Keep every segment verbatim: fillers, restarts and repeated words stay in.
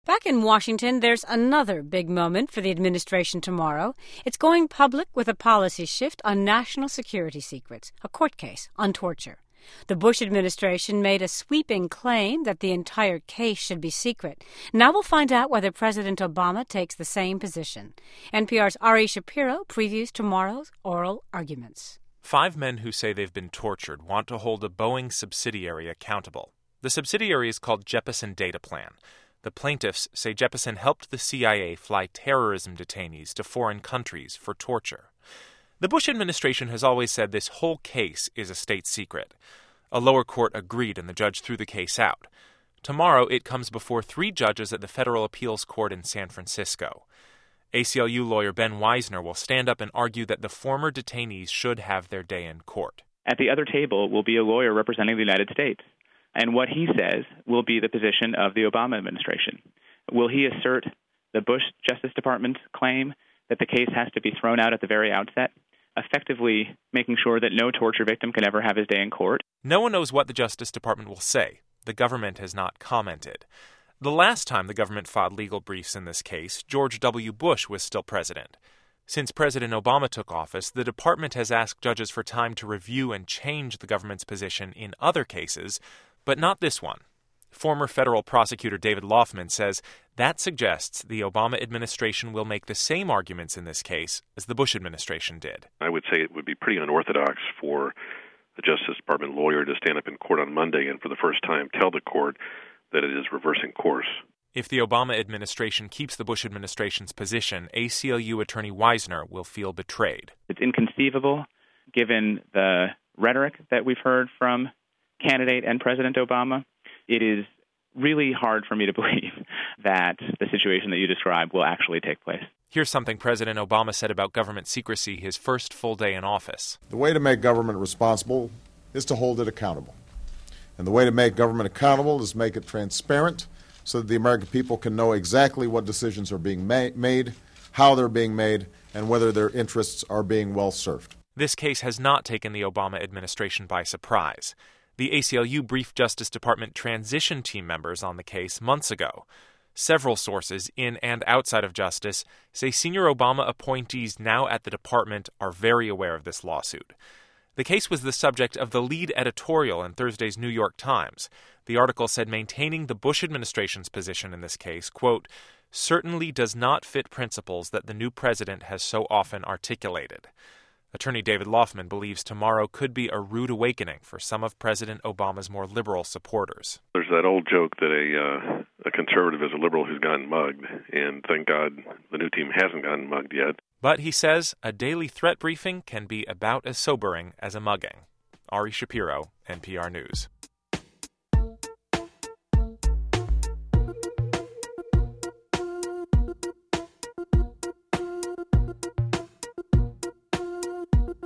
Back in Washington, there's another big moment for the administration tomorrow. It's going public with a policy shift on national security secrets, a court case on torture. The Bush administration made a sweeping claim that the entire case should be secret. Now we'll find out whether President Obama takes the same position. N P R's Ari Shapiro previews tomorrow's oral arguments. Five men who say they've been tortured want to hold a Boeing subsidiary accountable. The subsidiary is called Jeppesen Data Plan. The plaintiffs say Jeppesen helped the C I A fly terrorism detainees to foreign countries for torture. The Bush administration has always said this whole case is a state secret. A lower court agreed and the judge threw the case out. Tomorrow it comes before three judges at the Federal Appeals Court in San Francisco. A C L U lawyer Ben Weisner will stand up and argue that the former detainees should have their day in court. At the other table will be a lawyer representing the United States. And what he says will be the position of the Obama administration. Will he assert the Bush Justice Department's claim that the case has to be thrown out at the very outset, effectively making sure that no torture victim can ever have his day in court? No one knows what the Justice Department will say. The government has not commented. The last time the government filed legal briefs in this case, George W. Bush was still president. Since President Obama took office, the department has asked judges for time to review and change the government's position in other cases, but not this one. Former federal prosecutor David Laufman says that suggests the Obama administration will make the same arguments in this case as the Bush administration did. I would say it would be pretty unorthodox for a Justice Department lawyer to stand up in court on Monday and for the first time tell the court that it is reversing course. If the Obama administration keeps the Bush administration's position, A C L U attorney Weisner will feel betrayed. It's inconceivable, given the rhetoric that we've heard from candidate and President Obama. It is really hard for me to believe that the situation that you described will actually take place. Here's something President Obama said about government secrecy his first full day in office. The way to make government responsible is to hold it accountable. And the way to make government accountable is make it transparent so that the American people can know exactly what decisions are being ma- made, how they're being made, and whether their interests are being well served. This case has not taken the Obama administration by surprise. The A C L U briefed Justice Department transition team members on the case months ago. Several sources in and outside of Justice say senior Obama appointees now at the department are very aware of this lawsuit. The case was the subject of the lead editorial in Thursday's New York Times. The article said maintaining the Bush administration's position in this case, quote, certainly does not fit principles that the new president has so often articulated. Attorney David Laufman believes tomorrow could be a rude awakening for some of President Obama's more liberal supporters. There's that old joke that a uh, a conservative is a liberal who's gotten mugged, and thank God the new team hasn't gotten mugged yet. But he says a daily threat briefing can be about as sobering as a mugging. Ari Shapiro, N P R News.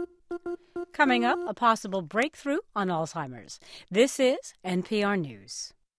Coming up, a possible breakthrough on Alzheimer's. This is N P R News.